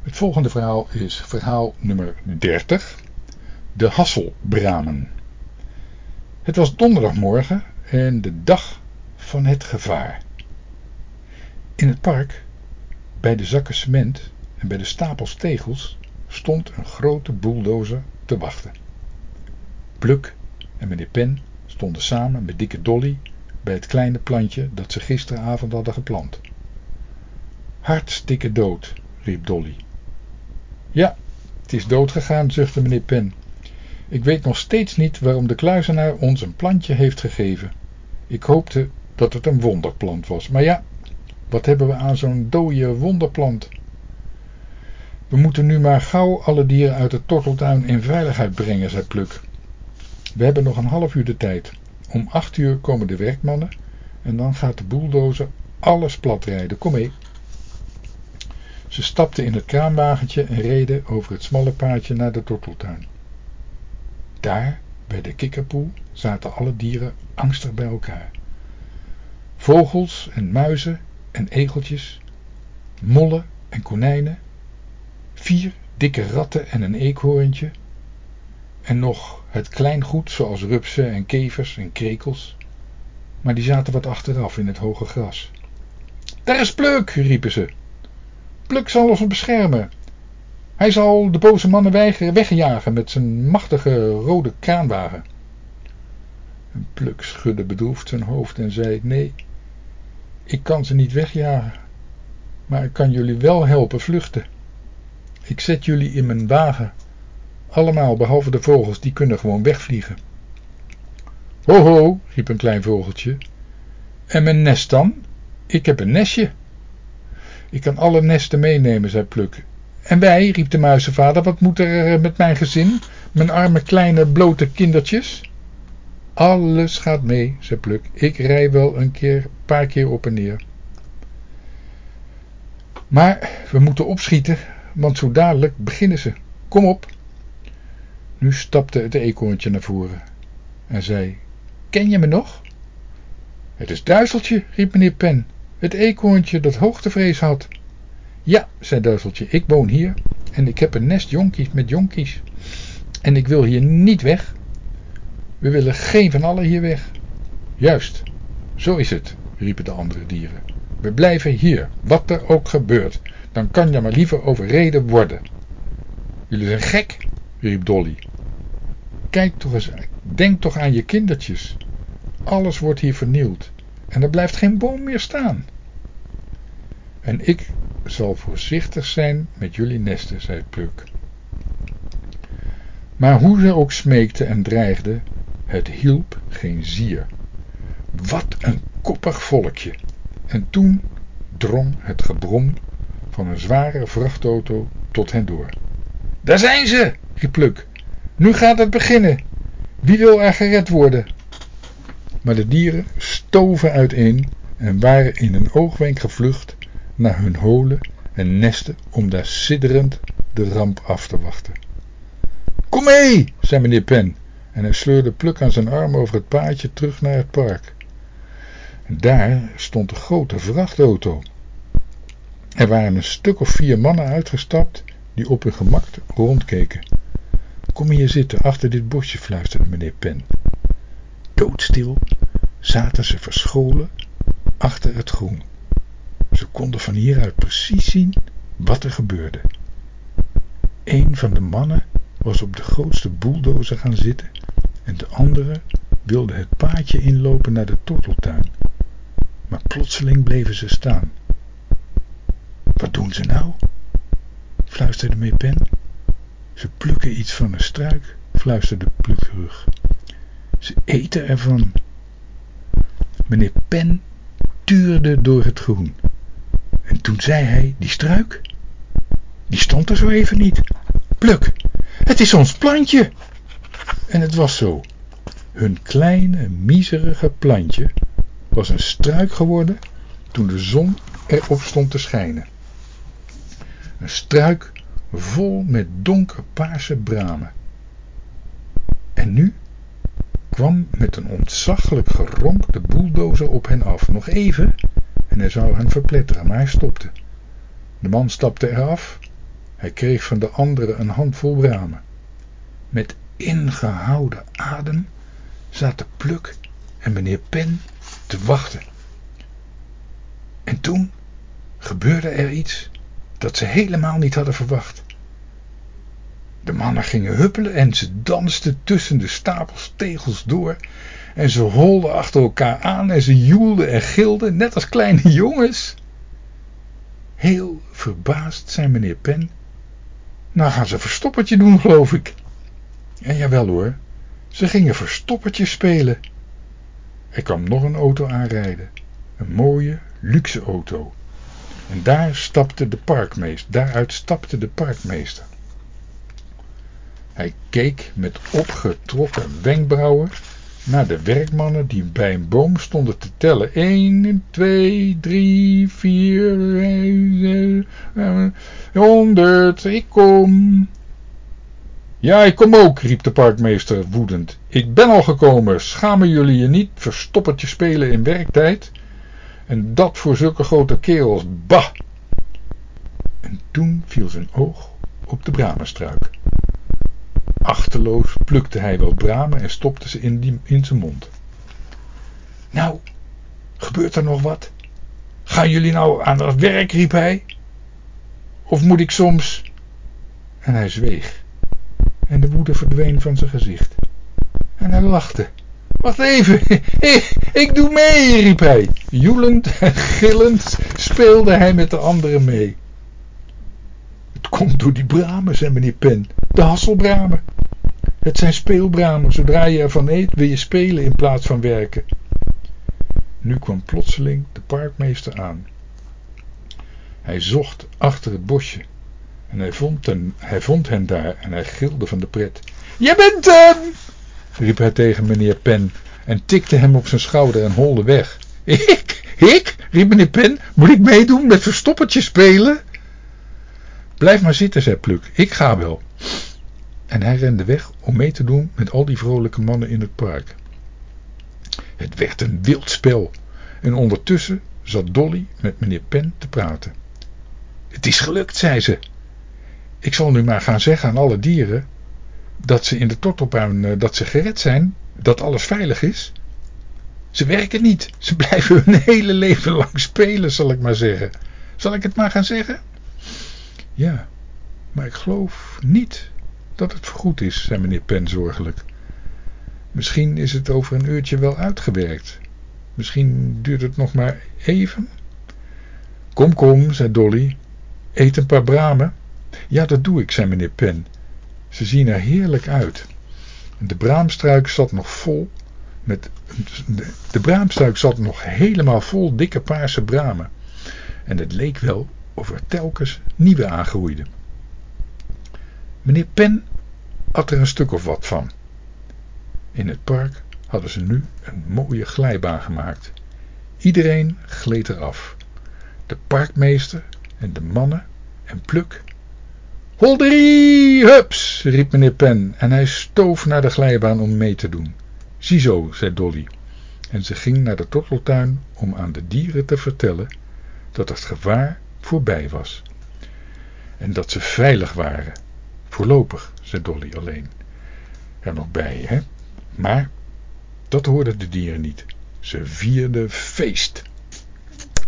Het volgende verhaal is verhaal nummer 30. De Hasselbramen. Het was donderdagmorgen en de dag van het gevaar. In het park, bij de zakken cement en bij de stapels tegels, stond een grote bulldozer te wachten. Pluk en meneer Pen stonden samen met dikke Dolly bij het kleine plantje dat ze gisteravond hadden geplant. Hartstikke dood, riep Dolly. Ja, het is doodgegaan, zuchtte meneer Pen. Ik weet nog steeds niet waarom de kluizenaar ons een plantje heeft gegeven. Ik hoopte dat het een wonderplant was, maar ja, wat hebben we aan zo'n dode wonderplant? We moeten nu maar gauw alle dieren uit de torteltuin in veiligheid brengen, zei Pluk. We hebben nog een half uur de tijd. Om 8 uur komen de werkmannen en dan gaat de bulldozer alles platrijden. Kom mee. Ze stapten in het kraanwagentje en reden over het smalle paadje naar de torteltuin. Daar, bij de kikkerpoel, zaten alle dieren angstig bij elkaar. Vogels en muizen en egeltjes, mollen en konijnen, 4 dikke ratten en een eekhoorntje, en nog het kleingoed zoals rupsen en kevers en krekels, maar die zaten wat achteraf in het hoge gras. Daar is Pluk, riepen ze. Pluk zal ons beschermen. Hij zal de boze mannen weigeren wegjagen met zijn machtige rode kraanwagen. En Pluk schudde bedroefd zijn hoofd en zei, nee, ik kan ze niet wegjagen, maar ik kan jullie wel helpen vluchten. Ik zet jullie in mijn wagen. Allemaal behalve de vogels, die kunnen gewoon wegvliegen. Ho ho, riep een klein vogeltje. En mijn nest dan? Ik heb een nestje. Ik kan alle nesten meenemen, zei Pluk. En wij, riep de muizenvader, wat moet er met mijn gezin? Mijn arme kleine blote kindertjes? Alles gaat mee, zei Pluk. Ik rij wel een paar keer op en neer. Maar we moeten opschieten, want zo dadelijk beginnen ze. Kom op. Nu stapte het eekhoorntje naar voren en zei, ken je me nog? Het is Duizeltje, riep meneer Pen, het eekhoorntje dat hoogtevrees had. Ja, zei Duizeltje, ik woon hier en ik heb een nest jonkies met jonkies. En ik wil hier niet weg. We willen geen van allen hier weg. Juist, zo is het, riepen de andere dieren. We blijven hier, wat er ook gebeurt. Dan kan je maar liever overreden worden. Jullie zijn gek, riep Dolly. Kijk toch eens, denk toch aan je kindertjes. Alles wordt hier vernield en er blijft geen boom meer staan. En ik zal voorzichtig zijn met jullie nesten, zei Pluk. Maar hoe ze ook smeekte en dreigde, het hielp geen zier. Wat een koppig volkje. En toen drong het gebrom van een zware vrachtauto tot hen door. Daar zijn ze, riep Pluk. Nu gaat het beginnen. Wie wil er gered worden? Maar de dieren stoven uiteen en waren in een oogwenk gevlucht naar hun holen en nesten om daar sidderend de ramp af te wachten. Kom mee, zei meneer Pen en hij sleurde Pluk aan zijn arm over het paadje terug naar het park. En daar stond de grote vrachtauto. Er waren een stuk of 4 mannen uitgestapt die op hun gemak rondkeken. Kom hier zitten, achter dit bosje, fluisterde meneer Pen. Doodstil zaten ze verscholen achter het groen. Ze konden van hieruit precies zien wat er gebeurde. Een van de mannen was op de grootste bulldozer gaan zitten en de andere wilde het paadje inlopen naar de torteltuin. Maar plotseling bleven ze staan. Wat doen ze nou? Fluisterde meneer Pen. Ze plukken iets van een struik, fluisterde Pluk terug. Ze eten ervan. Meneer Pen tuurde door het groen. En toen zei hij, die struik, die stond er zo even niet. Pluk, het is ons plantje. En het was zo. Hun kleine, miserige plantje was een struik geworden toen de zon erop stond te schijnen. Een struik vol met donkerpaarse bramen. En nu kwam met een ontzaglijk geronk de bulldozer op hen af. Nog even en hij zou hen verpletteren, maar hij stopte. De man stapte eraf Hij kreeg van de anderen een handvol bramen. Met ingehouden adem zaten Pluk en meneer Pen te wachten. En toen gebeurde er iets dat ze helemaal niet hadden verwacht. De mannen gingen huppelen en ze dansten tussen de stapels tegels door. En ze holden achter elkaar aan en ze joelden en gilden, net als kleine jongens. Heel verbaasd zei meneer Pen: nou gaan ze verstoppertje doen, geloof ik. En jawel hoor, ze gingen verstoppertje spelen. Er kwam nog een auto aanrijden. Een mooie, luxe auto. En daaruit stapte de parkmeester. Hij keek met opgetrokken wenkbrauwen naar de werkmannen die bij een boom stonden te tellen. 1, 2, 3, 4, 100, ik kom. Ja, ik kom ook, riep de parkmeester woedend. Ik ben al gekomen, schamen jullie je niet verstoppertje spelen in werktijd? En dat voor zulke grote kerels, bah! En toen viel zijn oog op de bramenstruik. Achteloos plukte hij wat bramen en stopte ze in zijn mond. Nou, gebeurt er nog wat? Gaan jullie nou aan het werk, riep hij. Of moet ik soms... En hij zweeg. En de woede verdween van zijn gezicht. En hij lachte. Wacht even, ik doe mee, riep hij. Joelend en gillend speelde hij met de anderen mee. Het komt door die bramen, zei meneer Pen. De hasselbramen. Het zijn speelbramen. Zodra je ervan eet, wil je spelen in plaats van werken. Nu kwam plotseling de parkmeester aan. Hij zocht achter het bosje. En hij vond hen daar en hij gilde van de pret. Je bent hem! Riep hij tegen meneer Pen en tikte hem op zijn schouder en holde weg. Ik? Riep meneer Pen. Moet ik meedoen met verstoppertje spelen? Blijf maar zitten, zei Pluk. Ik ga wel. En hij rende weg om mee te doen met al die vrolijke mannen in het park. Het werd een wild spel. En ondertussen zat Dolly met meneer Pen te praten. Het is gelukt, zei ze. Ik zal nu maar gaan zeggen aan alle dieren dat ze in de tortelpuin dat ze gered zijn, dat alles veilig is. Ze werken niet. Ze blijven hun hele leven lang spelen, zal ik maar zeggen. Zal ik het maar gaan zeggen? Ja, maar ik geloof niet dat het voorgoed is, zei meneer Pen zorgelijk. Misschien is het over een uurtje wel uitgewerkt. Misschien duurt het nog maar even. Kom, zei Dolly. Eet een paar bramen. Ja, dat doe ik, zei meneer Pen. Ze zien er heerlijk uit. De braamstruik zat nog helemaal vol dikke paarse bramen. En het leek wel of er telkens nieuwe aangroeiden. Meneer Pen had er een stuk of wat van. In het park hadden ze nu een mooie glijbaan gemaakt. Iedereen gleed eraf. De parkmeester en de mannen en Pluk. Holderie, hups, riep meneer Pen en hij stoof naar de glijbaan om mee te doen. Ziezo, zei Dolly. En ze ging naar de torteltuin om aan de dieren te vertellen dat het gevaar voorbij was. En dat ze veilig waren. Voorlopig, zei Dolly alleen. Er nog bij, hè? Maar dat hoorden de dieren niet. Ze vierden feest.